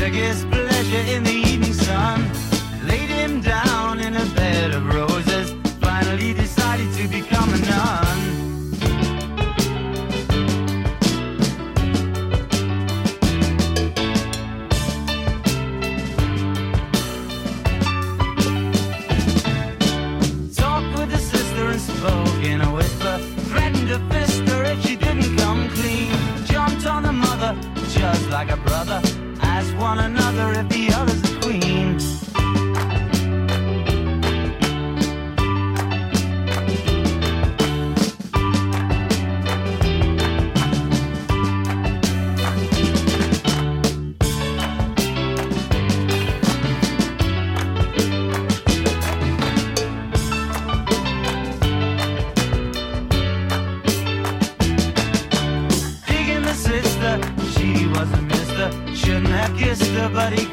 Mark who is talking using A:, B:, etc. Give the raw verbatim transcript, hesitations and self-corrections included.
A: biggest pleasure in the evening sun. Laid him down in a bed of roses, finally decided to become a nun. Talked with the sister and spoke in a whisper, threatened to fist her if she didn't come clean. Jumped on the mother just like a brother, asked one another if the other's a queen. Digging the sister, she was a mister, shouldn't have kissed her, but he